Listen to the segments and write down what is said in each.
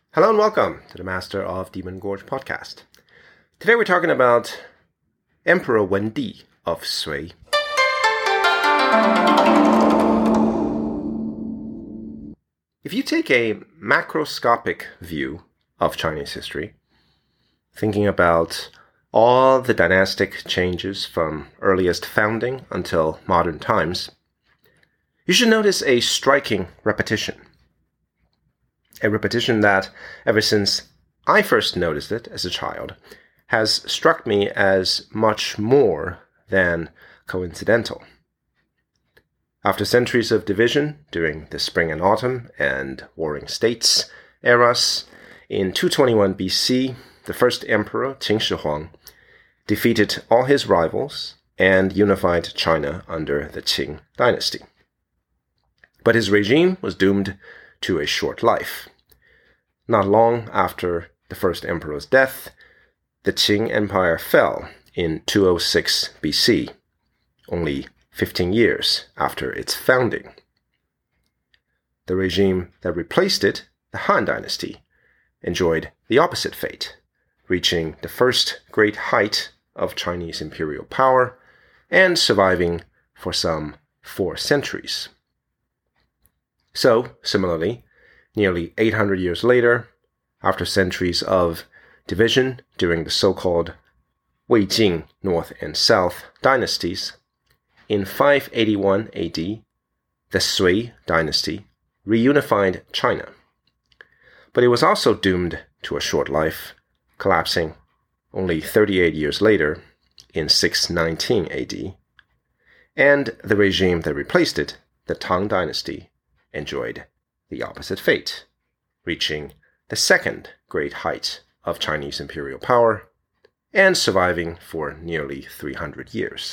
Hello and welcome to the Master of Demon Gorge podcast. Today we're talking about Emperor Wendi of Sui. If you take a macroscopic view of Chinese history, thinking about all the dynastic changes from earliest founding until modern times, you should notice a striking repetition. A repetition that, ever since I first noticed it as a child, has struck me as much more than coincidental. After centuries of division during the Spring and Autumn and Warring States eras, in 221 BC, the first emperor, Qin Shi Huang, defeated all his rivals and unified China under the Qing dynasty. But his regime was doomed to a short life. Not long after the first emperor's death, the Qing Empire fell in 206 BC, only 15 years after its founding. The regime that replaced it, the Han Dynasty, enjoyed the opposite fate, reaching the first great height of Chinese imperial power and surviving for some 4 centuries. So, similarly, nearly 800 years later, after centuries of division during the so-called Weijing North and South dynasties, in 581 AD, the Sui dynasty reunified China. But it was also doomed to a short life, collapsing only 38 years later in 619 AD, and the regime that replaced it, the Tang dynasty, enjoyed the opposite fate, reaching the second great height of Chinese imperial power and surviving for nearly 300 years.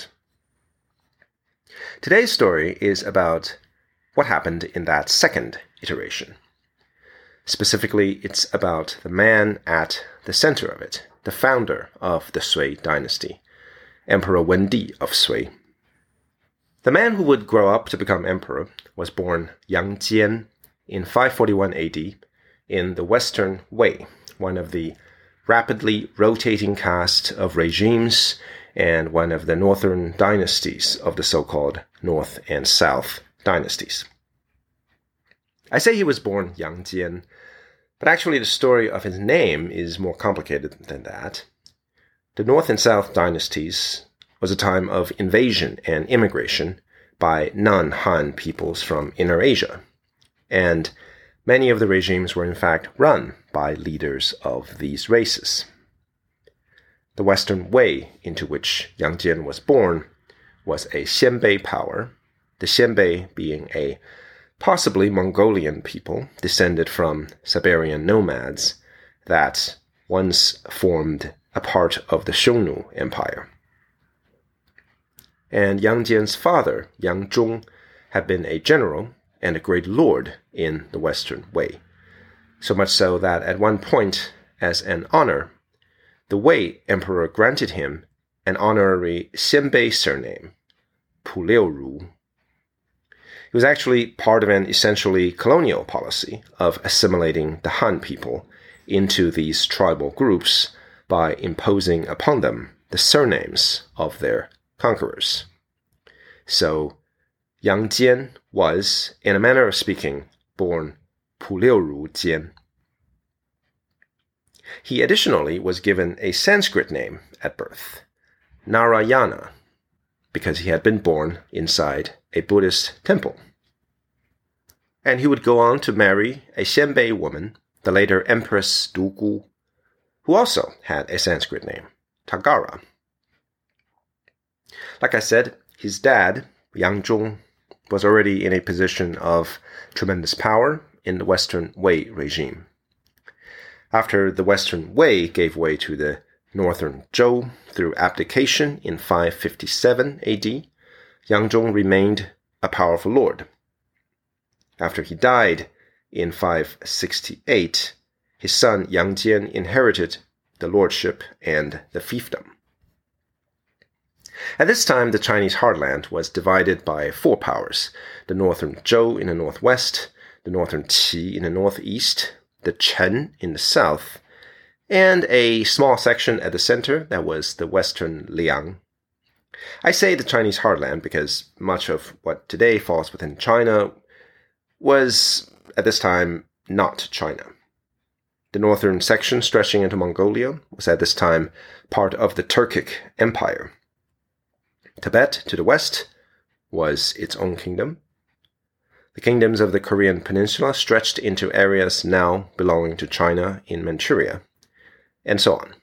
Today's story is about what happened in that second iteration. Specifically, it's about the man at the center of it, the founder of the Sui dynasty, Emperor Wendi of Sui. The man who would grow up to become emperor was born Yang Jian in 541 AD in the Western Wei, one of the rapidly rotating cast of regimes and one of the northern dynasties of the so-called North and South dynasties. I say he was born Yang Jian, but actually the story of his name is more complicated than that. The North and South dynasties was a time of invasion and immigration by non-Han peoples from Inner Asia, and many of the regimes were in fact run by leaders of these races. The Western Wei into which Yang Jian was born was a Xianbei power, the Xianbei being a possibly Mongolian people descended from Siberian nomads that once formed a part of the Xiongnu Empire. And Yang Jian's father, Yang Zhong, had been a general and a great lord in the Western Wei, so much so that at one point, as an honor, the Wei emperor granted him an honorary Xianbei surname, Pu Liuru. It was actually part of an essentially colonial policy of assimilating the Han people into these tribal groups by imposing upon them the surnames of their conquerors. So, Yang Jian was, in a manner of speaking, born Pu Liuru Jian. He additionally was given a Sanskrit name at birth, Narayana, because he had been born inside a Buddhist temple. And he would go on to marry a Xianbei woman, the later Empress Du Gu, who also had a Sanskrit name, Tagara. Like I said, his dad, Yang Zhong, was already in a position of tremendous power in the Western Wei regime. After the Western Wei gave way to the Northern Zhou through abdication in 557 AD, Yang Zhong remained a powerful lord. After he died in 568, his son Yang Jian inherited the lordship and the fiefdom. At this time, the Chinese heartland was divided by 4 powers: the Northern Zhou in the northwest, the Northern Qi in the northeast, the Chen in the south, and a small section at the center that was the western Liang. I say the Chinese heartland because much of what today falls within China was, at this time, not China. The northern section stretching into Mongolia was at this time part of the Turkic Empire. Tibet, to the west, was its own kingdom. The kingdoms of the Korean peninsula stretched into areas now belonging to China in Manchuria, and so on.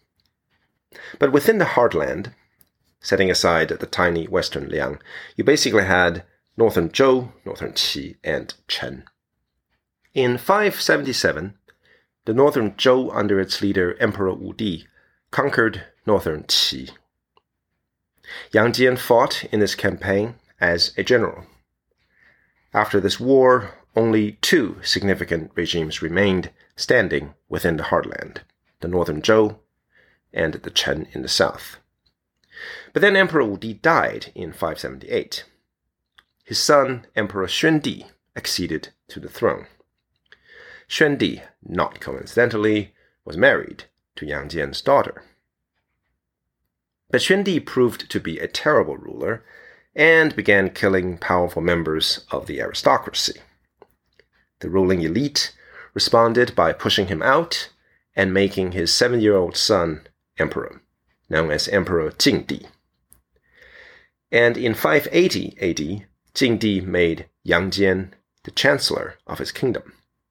But within the heartland, setting aside the tiny western Liang, you basically had northern Zhou, northern Qi, and Chen. In 577, the northern Zhou under its leader Emperor Wu Di conquered northern Qi. Yang Jian fought in this campaign as a general. After this war, only two significant regimes remained standing within the heartland, the northern Zhou and the Chen in the south. But then Emperor Wu Di died in 578. His son, Emperor Xuandi, acceded to the throne. Xuandi, not coincidentally, was married to Yang Jian's daughter. But Xuandi proved to be a terrible ruler and began killing powerful members of the aristocracy. The ruling elite responded by pushing him out and making his 7-year-old son emperor, known as Emperor Jingdi. And in 580 AD, Jingdi made Yang Jian the chancellor of his kingdom.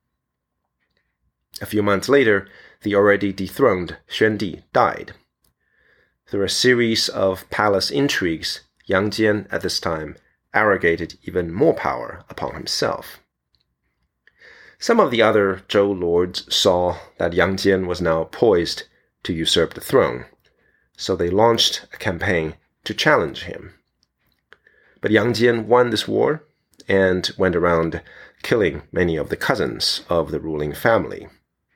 A few months later, the already dethroned Xuandi died. Through a series of palace intrigues, Yang Jian at this time arrogated even more power upon himself. Some of the other Zhou lords saw that Yang Jian was now poised to usurp the throne, so they launched a campaign to challenge him. But Yang Jian won this war and went around killing many of the cousins of the ruling family.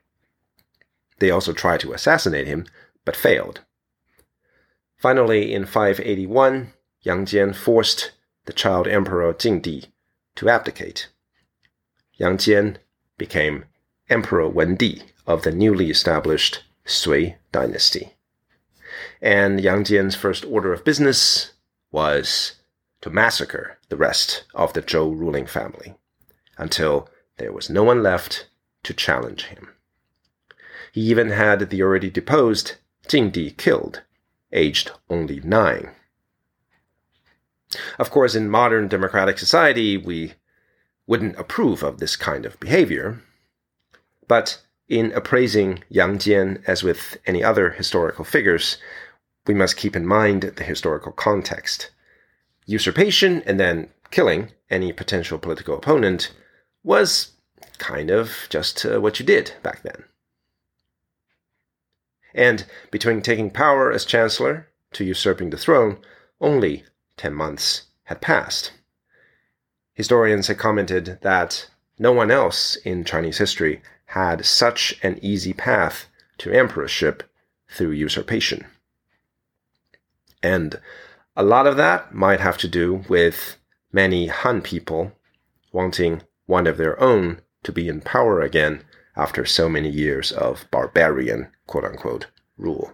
They also tried to assassinate him, but failed. Finally, in 581, Yang Jian forced the child emperor Jingdi to abdicate. Yang Jian became Emperor Wendi of the newly established Sui dynasty. And Yang Jian's first order of business was to massacre the rest of the Zhou ruling family until there was no one left to challenge him. He even had the already deposed Jingdi killed, aged only 9. Of course, in modern democratic society, we wouldn't approve of this kind of behavior. But in appraising Yang Jian, as with any other historical figures, we must keep in mind the historical context. Usurpation and then killing any potential political opponent was kind of just what you did back then. And between taking power as chancellor to usurping the throne, only 10 months had passed. Historians had commented that no one else in Chinese history had such an easy path to emperorship through usurpation. And a lot of that might have to do with many Han people wanting one of their own to be in power again after so many years of barbarian, quote-unquote, rule.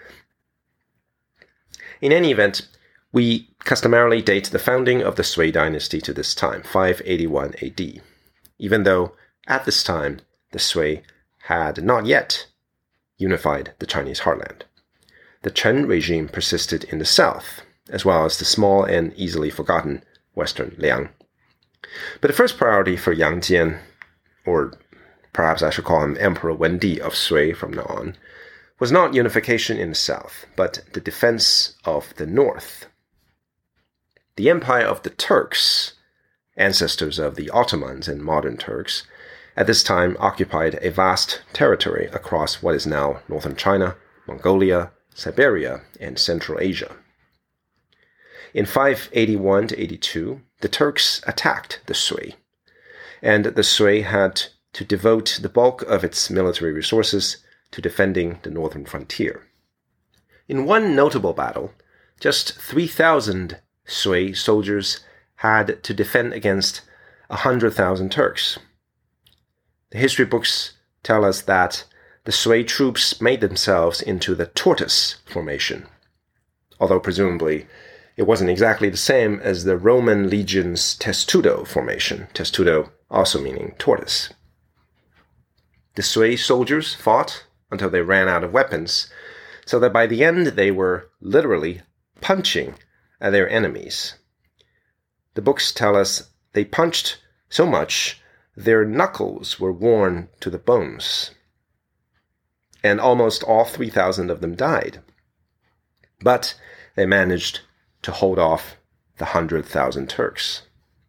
In any event, we customarily date the founding of the Sui dynasty to this time, 581 AD, even though at this time the Sui had not yet unified the Chinese heartland. The Chen regime persisted in the south, as well as the small and easily forgotten western Liang. But the first priority for Yang Jian, or perhaps I should call him Emperor Wendi of Sui from now on, was not unification in the south, but the defense of the north. The Empire of the Turks, ancestors of the Ottomans and modern Turks, at this time occupied a vast territory across what is now northern China, Mongolia, Siberia, and Central Asia. In 581 to 82, the Turks attacked the Sui, and the Sui had to devote the bulk of its military resources to defending the northern frontier. In one notable battle, just 3,000 Sui soldiers had to defend against 100,000 Turks. The history books tell us that the Sui troops made themselves into the tortoise formation, although presumably it wasn't exactly the same as the Roman legion's testudo formation, testudo also meaning tortoise. The Sui soldiers fought until they ran out of weapons, so that by the end they were literally punching at their enemies. The books tell us they punched so much their knuckles were worn to the bones, and almost all 3,000 of them died. But they managed to hold off the 100,000 Turks.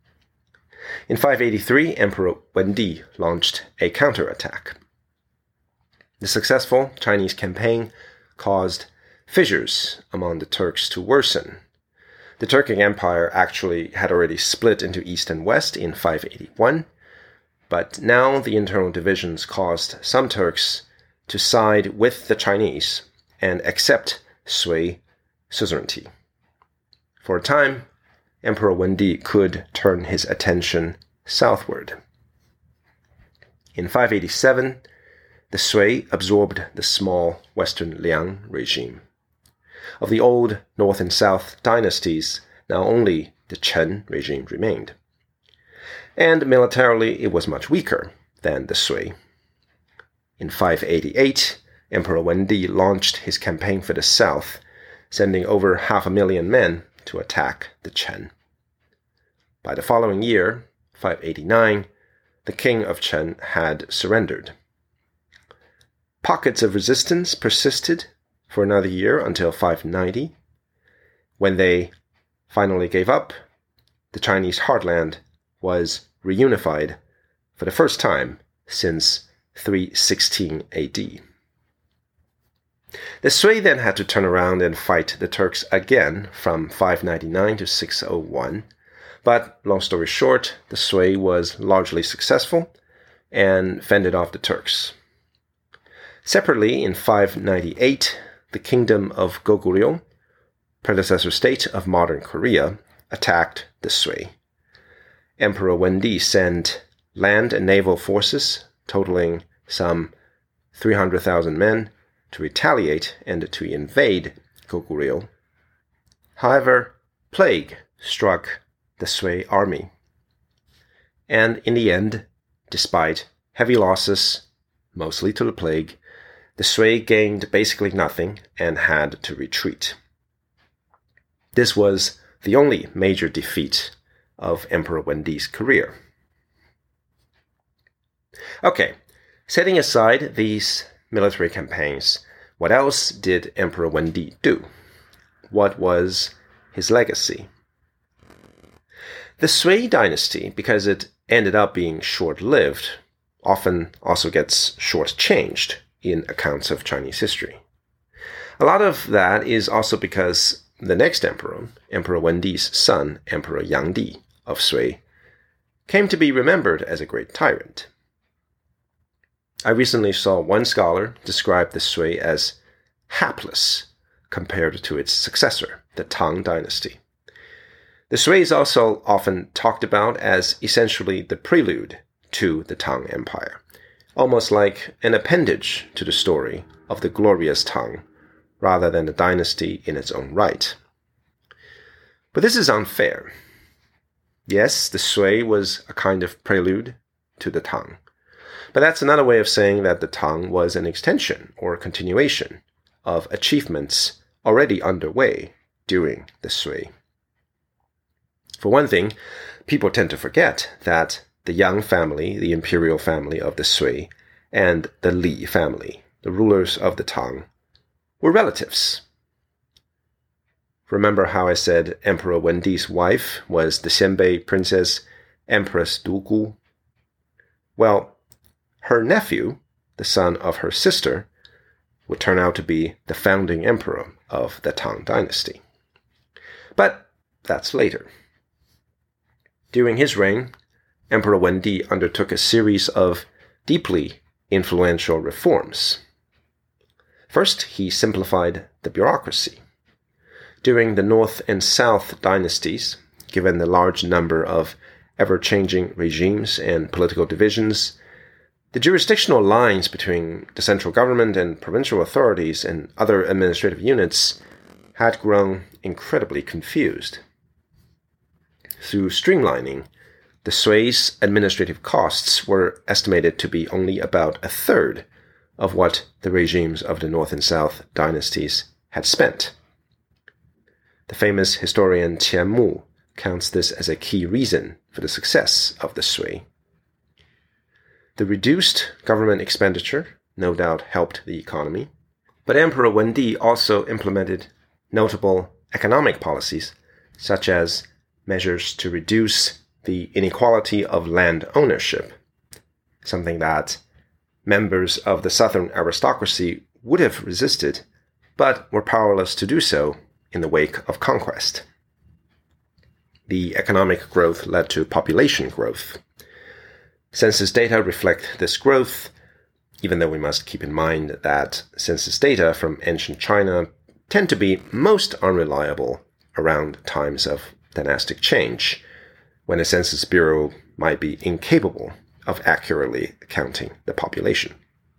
In 583, Emperor Wendi launched a counterattack. The successful Chinese campaign caused fissures among the Turks to worsen. The Turkic Empire actually had already split into East and West in 581, but now the internal divisions caused some Turks to side with the Chinese and accept Sui suzerainty. For a time, Emperor Wendi could turn his attention southward. In 587, the Sui absorbed the small Western Liang regime. Of the old North and South dynasties, now only the Chen regime remained. And militarily, it was much weaker than the Sui. In 588, Emperor Wendi launched his campaign for the south, sending over 500,000 men to attack the Chen. By the following year, 589, the king of Chen had surrendered. Pockets of resistance persisted for another year until 590. When they finally gave up, the Chinese heartland was reunified for the first time since 316 AD. The Sui then had to turn around and fight the Turks again from 599 to 601, but long story short, the Sui was largely successful and fended off the Turks. Separately, in 598, the kingdom of Goguryeo, predecessor state of modern Korea, attacked the Sui. Emperor Wendi sent land and naval forces totaling some 300,000 men to retaliate and to invade Goguryeo. However, plague struck the Sui army. And in the end, despite heavy losses, mostly to the plague, the Sui gained basically nothing and had to retreat. This was the only major defeat of Emperor Wendi's career. Okay, setting aside these military campaigns, what else did Emperor Wendi do? What was his legacy? The Sui dynasty, because it ended up being short-lived, often also gets short-changed in accounts of Chinese history. A lot of that is also because the next emperor, Emperor Wendi's son, Emperor Yang Di of Sui, came to be remembered as a great tyrant. I recently saw one scholar describe the Sui as hapless compared to its successor, the Tang dynasty. The Sui is also often talked about as essentially the prelude to the Tang Empire, almost like an appendage to the story of the glorious Tang, rather than a dynasty in its own right. But this is unfair. Yes, the Sui was a kind of prelude to the Tang, but that's another way of saying that the Tang was an extension or continuation of achievements already underway during the Sui. For one thing, people tend to forget that the Yang family, the imperial family of the Sui, and the Li family, the rulers of the Tang, were relatives. Remember how I said Emperor Wendi's wife was the Xianbei princess Empress Du Gu? Well, her nephew, the son of her sister, would turn out to be the founding emperor of the Tang dynasty. But that's later. During his reign, Emperor Wendi undertook a series of deeply influential reforms. First, he simplified the bureaucracy. During the North and South dynasties, given the large number of ever-changing regimes and political divisions, The jurisdictional lines between the central government and provincial authorities and other administrative units had grown incredibly confused. Through streamlining, the Sui's administrative costs were estimated to be only about a third of what the regimes of the North and South dynasties had spent. The famous historian Qian Mu counts this as a key reason for the success of the Sui. The reduced government expenditure no doubt helped the economy, but Emperor Wendi also implemented notable economic policies, such as measures to reduce the inequality of land ownership, something that members of the southern aristocracy would have resisted, but were powerless to do so in the wake of conquest. The economic growth led to population growth. Census data reflect this growth, even though we must keep in mind that census data from ancient China tend to be most unreliable around times of dynastic change, when a census bureau might be incapable of accurately counting the population.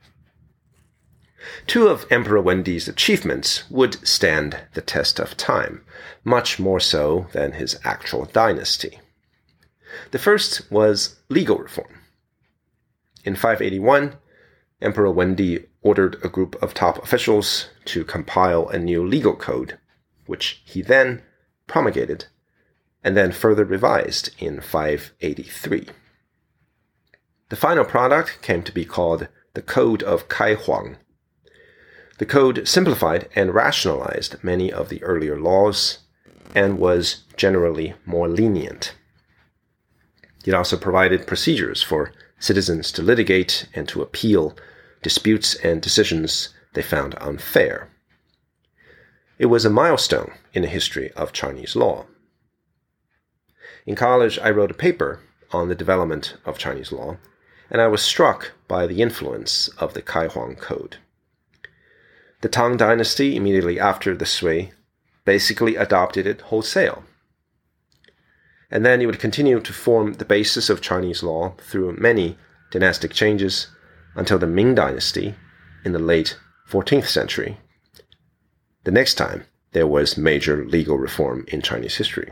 Two of Emperor Wendi's achievements would stand the test of time, much more so than his actual dynasty. The first was legal reform. In 581, Emperor Wendi ordered a group of top officials to compile a new legal code, which he then promulgated and then further revised in 583. The final product came to be called the Code of Kaihuang. The code simplified and rationalized many of the earlier laws and was generally more lenient. It also provided procedures for citizens to litigate and to appeal disputes and decisions they found unfair. It was a milestone in the history of Chinese law. In college, I wrote a paper on the development of Chinese law, and I was struck by the influence of the Kaihuang Code. The Tang Dynasty, immediately after the Sui, basically adopted it wholesale. And then it would continue to form the basis of Chinese law through many dynastic changes until the Ming Dynasty in the late 14th century, the next time there was major legal reform in Chinese history.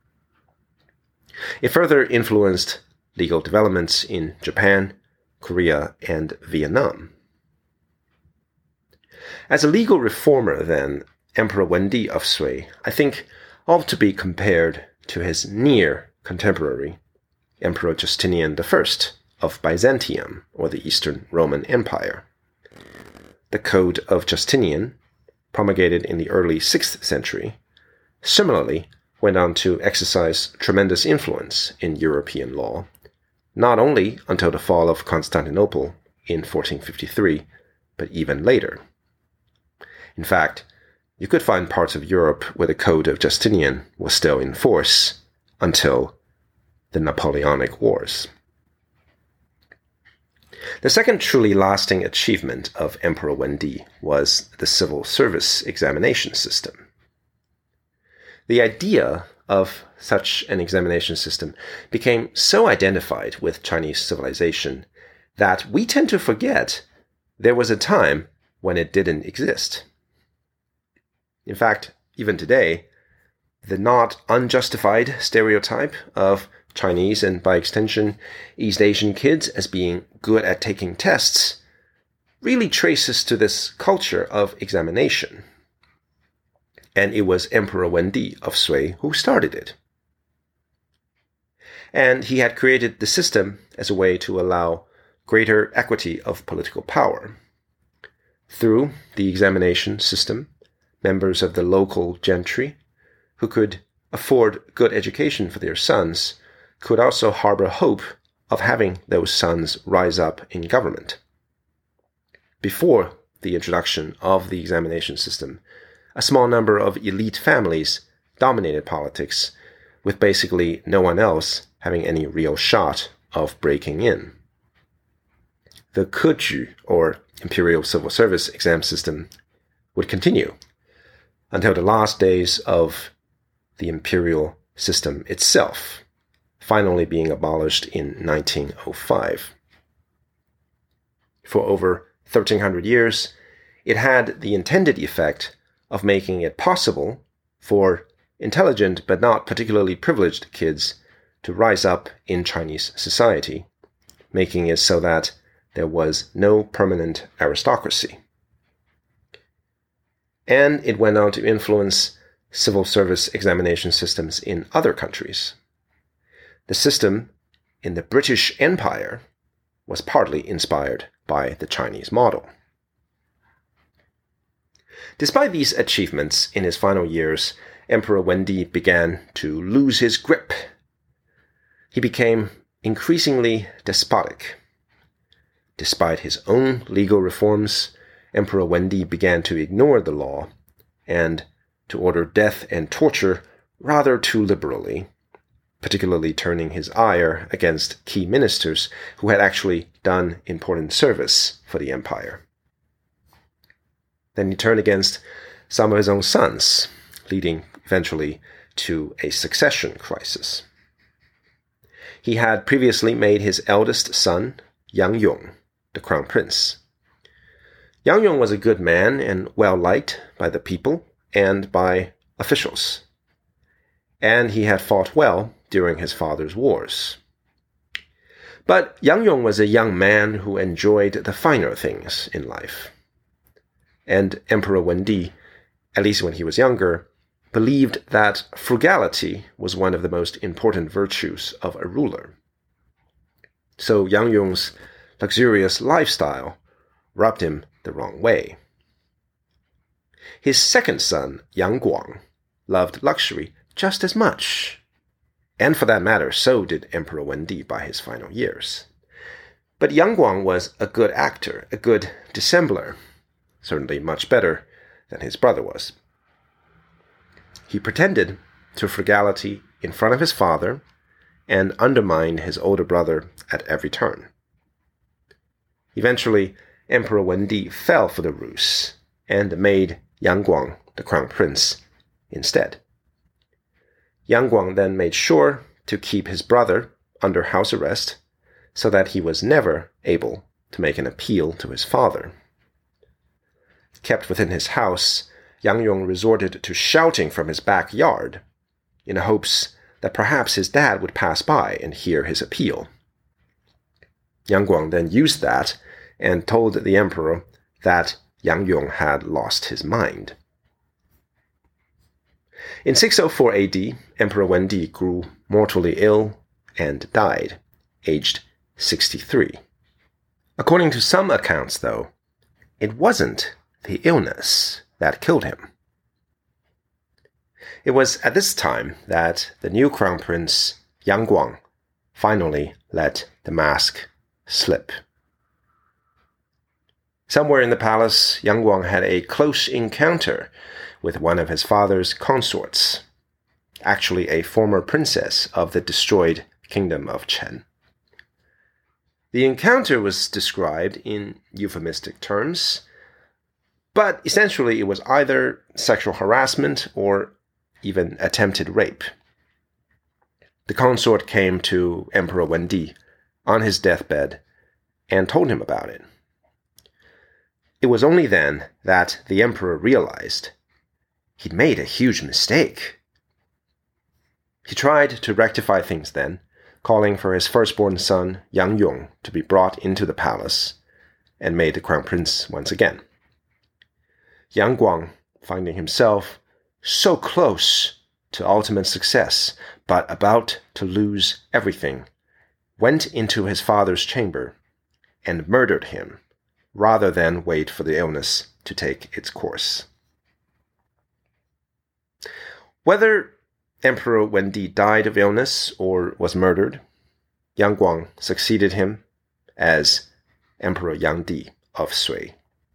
It further influenced legal developments in Japan, Korea, and Vietnam. As a legal reformer, then, Emperor Wendi of Sui, I think, ought to be compared to his near contemporary, Emperor Justinian I of Byzantium, or the Eastern Roman Empire. The Code of Justinian, promulgated in the early 6th century, similarly went on to exercise tremendous influence in European law, not only until the fall of Constantinople in 1453, but even later. In fact, you could find parts of Europe where the Code of Justinian was still in force until the Napoleonic Wars. The second truly lasting achievement of Emperor Wendi was the civil service examination system. The idea of such an examination system became so identified with Chinese civilization that we tend to forget there was a time when it didn't exist. In fact, even today, the not unjustified stereotype of Chinese and, by extension, East Asian kids as being good at taking tests really traces to this culture of examination. And it was Emperor Wendi of Sui who started it. And he had created the system as a way to allow greater equity of political power. Through the examination system, members of the local gentry, who could afford good education for their sons, could also harbor hope of having those sons rise up in government. Before the introduction of the examination system, a small number of elite families dominated politics, with basically no one else having any real shot of breaking in. The Keju, or Imperial Civil Service exam system, would continue until the last days of the imperial system itself, finally being abolished in 1905. For over 1,300 years, it had the intended effect of making it possible for intelligent but not particularly privileged kids to rise up in Chinese society, making it so that there was no permanent aristocracy. And it went on to influence civil service examination systems in other countries. The system in the British Empire was partly inspired by the Chinese model. Despite these achievements in his final years, Emperor Wendi began to lose his grip. He became increasingly despotic. Despite his own legal reforms, Emperor Wendi began to ignore the law and to order death and torture rather too liberally, particularly turning his ire against key ministers who had actually done important service for the empire. Then he turned against some of his own sons, leading eventually to a succession crisis. He had previously made his eldest son, Yang Yong, the crown prince. Yang Yong was a good man and well-liked by the people and by officials, and he had fought well during his father's wars. But Yang Yong was a young man who enjoyed the finer things in life. And Emperor Wendi, at least when he was younger, believed that frugality was one of the most important virtues of a ruler. So Yang Yong's luxurious lifestyle rubbed him the wrong way. His second son, Yang Guang, loved luxury just as much. And for that matter, so did Emperor Wendi by his final years. But Yang Guang was a good actor, a good dissembler, certainly much better than his brother was. He pretended to frugality in front of his father and undermined his older brother at every turn. Eventually, Emperor Wendi fell for the ruse and made Yang Guang the crown prince instead. Yang Guang then made sure to keep his brother under house arrest so that he was never able to make an appeal to his father. Kept within his house, Yang Yong resorted to shouting from his backyard in hopes that perhaps his dad would pass by and hear his appeal. Yang Guang then used that and told the emperor that Yang Yong had lost his mind. In 604 AD, Emperor Wendi grew mortally ill and died, aged 63. According to some accounts, though, it wasn't the illness that killed him. It was at this time that the new crown prince, Yang Guang, finally let the mask slip. Somewhere in the palace, Yang Guang had a close encounter with one of his father's consorts, actually a former princess of the destroyed kingdom of Chen. The encounter was described in euphemistic terms, but essentially it was either sexual harassment or even attempted rape. The consort came to Emperor Wendi on his deathbed and told him about it. It was only then that the emperor realized he'd made a huge mistake. He tried to rectify things then, calling for his firstborn son, Yang Yong, to be brought into the palace and made the crown prince once again. Yang Guang, finding himself so close to ultimate success, but about to lose everything, went into his father's chamber and murdered him, rather than wait for the illness to take its course. Whether Emperor Wendi died of illness or was murdered, Yang Guang succeeded him as Emperor Yang Di of Sui.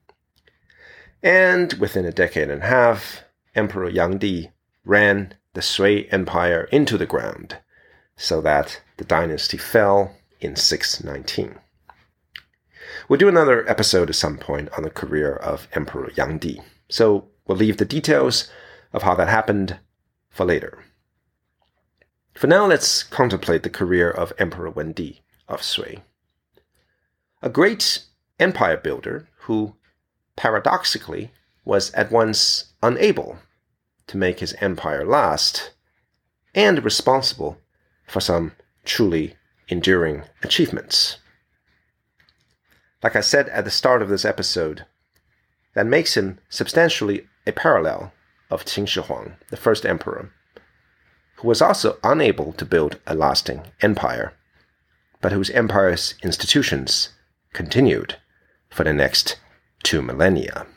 And within a decade and a half, Emperor Yang Di ran the Sui Empire into the ground, so that the dynasty fell in 619. We'll do another episode at some point on the career of Emperor Yang Di, so we'll leave the details of how that happened for later. For now, let's contemplate the career of Emperor Wendi of Sui. A great empire builder who, paradoxically, was at once unable to make his empire last and responsible for some truly enduring achievements. Like I said at the start of this episode, that makes him substantially a parallel of Qin Shi Huang, the first emperor, who was also unable to build a lasting empire, but whose empire's institutions continued for the next 2 millennia.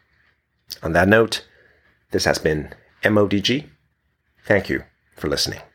On that note, this has been MODG. Thank you for listening.